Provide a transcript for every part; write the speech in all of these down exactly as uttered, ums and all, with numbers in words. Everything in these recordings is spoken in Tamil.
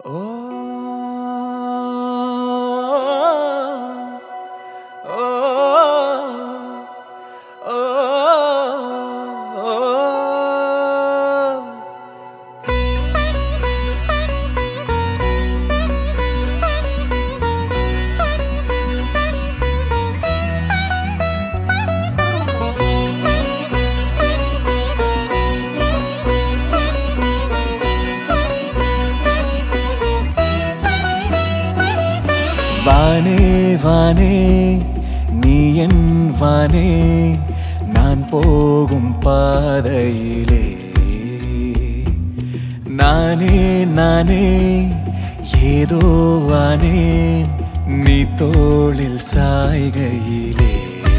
வானே வானே நீ என் வானே நான் போகும் பாதையிலே நானே நானே ஏதோ வானேன் நீ தோளில் சாய்கையிலே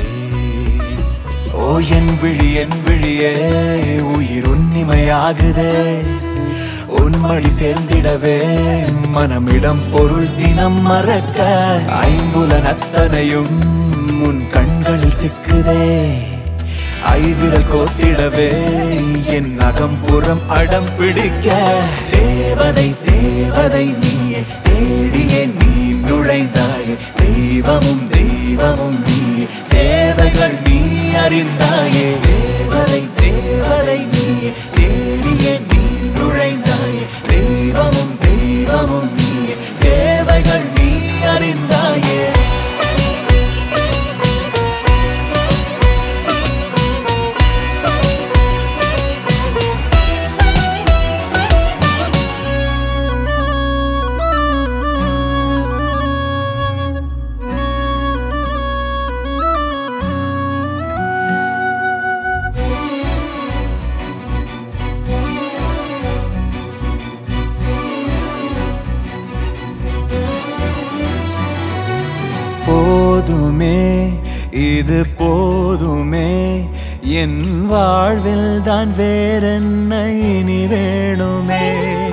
ஓ என் விழி என் விழியே உயிர் உன்னிமையாகுதே உன்மொழி சேர்ந்திடவே மனமிடம் பொருள் தினம் மறக்க ஐம்புலன் அத்தனையும் உன் கண்களில் சிக்குதே ஐவிரல் கோத்திடவே என் அகம்புறம் அடம் பிடிக்க தேவதை தேவதை நீயே தேடியே நீ நுழைந்தாயே தெய்வமும் தெய்வமும் நீயே தேவைகள் நீ அறிந்தாயே தேவதை தேவதை நீயே தேடியே நீ நுழைந்தாயே தெய்வமும் தெய்வமும் நீயே தேவைகள் நீ அறிந்தாயே போதுமே இது போதுமே என் வாழ்வில் தான் வேறென்ன இனி வேணுமே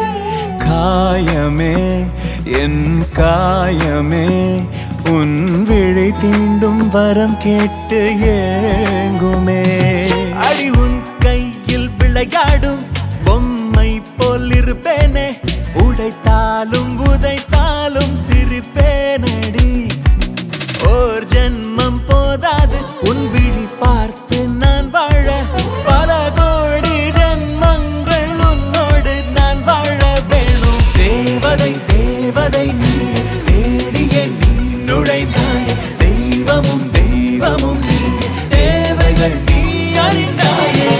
காயமே என் காயமே உன் விழி தீண்டும் வரம் கேட்டு ஏங்குமே அடி உன் கையில் விளையாடும் பொம்மை போல் இருப்பேனே உடைத்தாலும் உதைத்தாலும் சிரிப்பேனடி ஓர் ஜென்மம் போதாது உன் விழி பார்த்து நான் வாழ பல கோடி ஜென்மங்கள் உன்னோடு நான் வாழ வேணும் தேவதை தேவதை நீ தேடியே நீ நுழைந்தாயே தெய்வமும் தெய்வமும் நீ தேவைகள் நீ அறிந்தாயே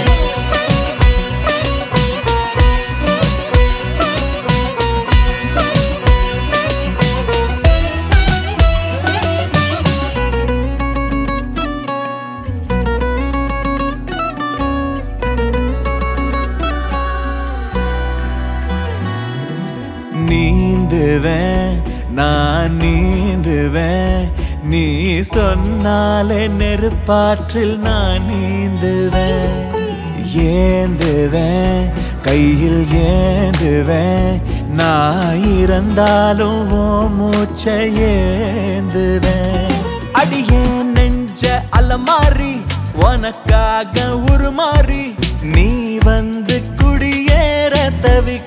நீந்துவேன் நான் நீந்துவேன் நீ சொன்னாலே நெருப்பாற்றில் நான் நீந்துவேன் ஏந்துவேன் கையில் ஏந்துவேன் நான் இறந்தாலும் ஓ மூச்சை ஏந்துவேன் அடியே நெஞ்ச அலமாரி உனக்காக உருமாறி நீ வந்து குடியேற தவி